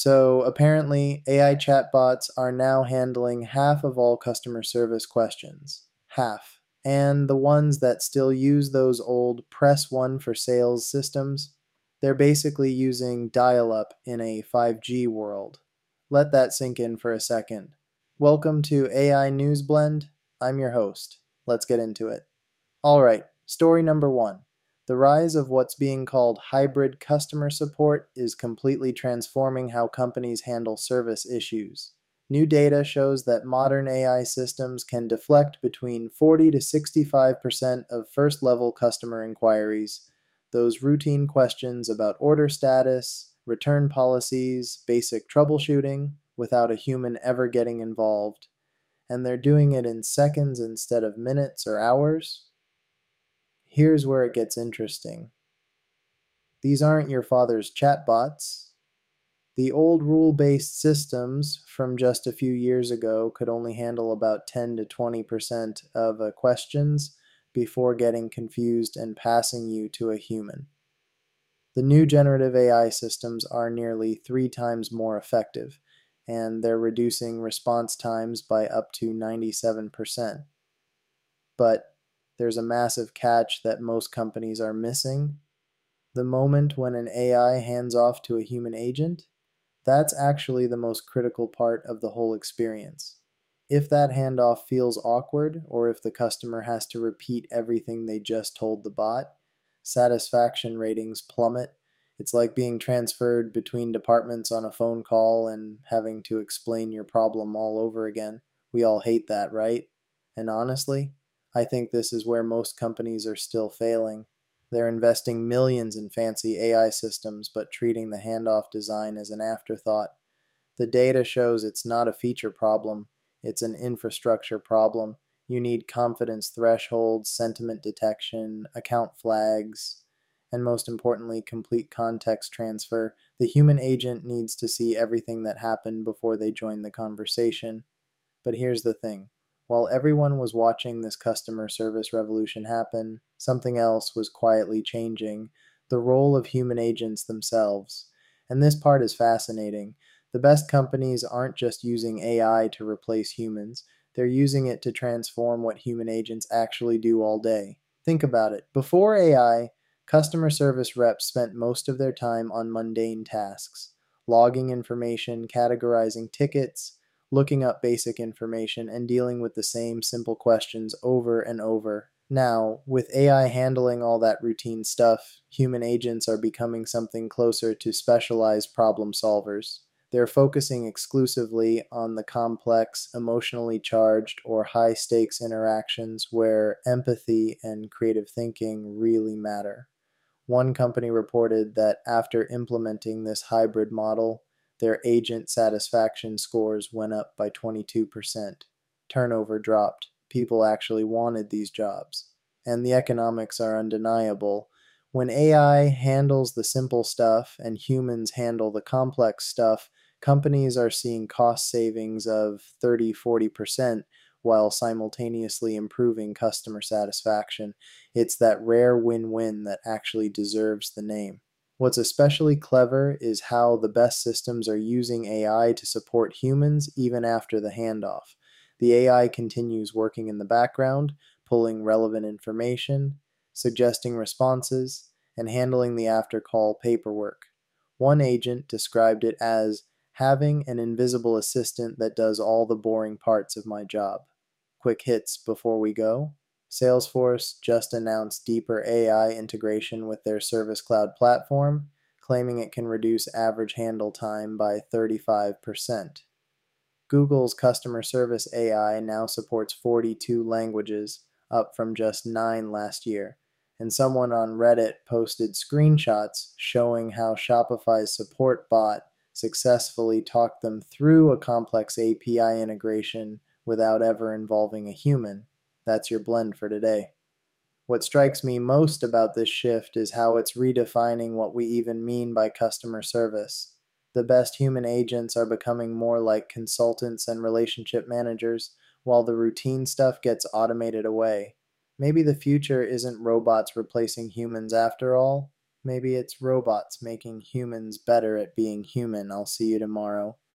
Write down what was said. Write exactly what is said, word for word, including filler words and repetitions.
So apparently, A I chatbots are now handling half of all customer service questions. Half. And the ones that still use those old press one for sales systems, they're basically using dial up in a five G world. Let that sink in for a second. Welcome to A I News Blend. I'm your host. Let's get into it. Alright, story number one. The rise of what's being called hybrid customer support is completely transforming how companies handle service issues. New data shows that modern A I systems can deflect between forty to sixty-five percent of first-level customer inquiries, those routine questions about order status, return policies, basic troubleshooting, without a human ever getting involved. And they're doing it in seconds instead of minutes or hours. Here's where it gets interesting. These aren't your father's chatbots. The old rule-based systems from just a few years ago could only handle about ten to twenty percent of uh, questions before getting confused and passing you to a human. The new generative A I systems are nearly three times more effective, and they're reducing response times by up to ninety-seven percent. But there's a massive catch that most companies are missing. The moment when an A I hands off to a human agent, that's actually the most critical part of the whole experience. If that handoff feels awkward, or if the customer has to repeat everything they just told the bot, satisfaction ratings plummet. It's like being transferred between departments on a phone call and having to explain your problem all over again. We all hate that, right? And honestly, I think this is where most companies are still failing. They're investing millions in fancy A I systems, but treating the handoff design as an afterthought. The data shows it's not a feature problem, it's an infrastructure problem. You need confidence thresholds, sentiment detection, account flags, and most importantly, complete context transfer. The human agent needs to see everything that happened before they join the conversation. But here's the thing. While everyone was watching this customer service revolution happen, something else was quietly changing: the role of human agents themselves. And this part is fascinating. The best companies aren't just using A I to replace humans, they're using it to transform what human agents actually do all day. Think about it. Before A I, customer service reps spent most of their time on mundane tasks, logging information, categorizing tickets, looking up basic information, and dealing with the same simple questions over and over. Now, with A I handling all that routine stuff, human agents are becoming something closer to specialized problem solvers. They're focusing exclusively on the complex, emotionally charged, or high-stakes interactions where empathy and creative thinking really matter. One company reported that after implementing this hybrid model, their agent satisfaction scores went up by twenty-two percent. Turnover dropped. People actually wanted these jobs. And the economics are undeniable. When A I handles the simple stuff and humans handle the complex stuff, companies are seeing cost savings of thirty to forty percent while simultaneously improving customer satisfaction. It's that rare win-win that actually deserves the name. What's especially clever is how the best systems are using A I to support humans even after the handoff. The A I continues working in the background, pulling relevant information, suggesting responses, and handling the after-call paperwork. One agent described it as having an invisible assistant that does all the boring parts of my job. Quick hits before we go. Salesforce just announced deeper A I integration with their Service Cloud platform, claiming it can reduce average handle time by thirty-five percent. Google's customer service A I now supports forty-two languages, up from just nine last year, and someone on Reddit posted screenshots showing how Shopify's support bot successfully talked them through a complex A P I integration without ever involving a human. That's your blend for today. What strikes me most about this shift is how it's redefining what we even mean by customer service. The best human agents are becoming more like consultants and relationship managers, while the routine stuff gets automated away. Maybe the future isn't robots replacing humans after all. Maybe it's robots making humans better at being human. I'll see you tomorrow.